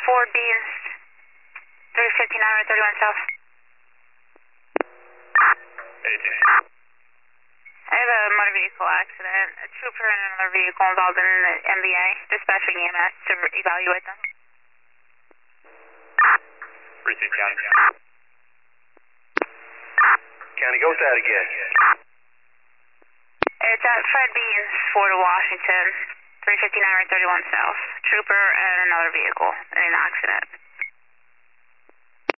Ford Beans, 359 Route 31 South. 18. I have a motor vehicle accident. A trooper and another vehicle involved in the MVA. Dispatching EMS to evaluate them. Receive County. County, go with that again. It's at Fred Beans, Ford of Washington, 359 Route 31 South. Trooper and another vehicle in an accident.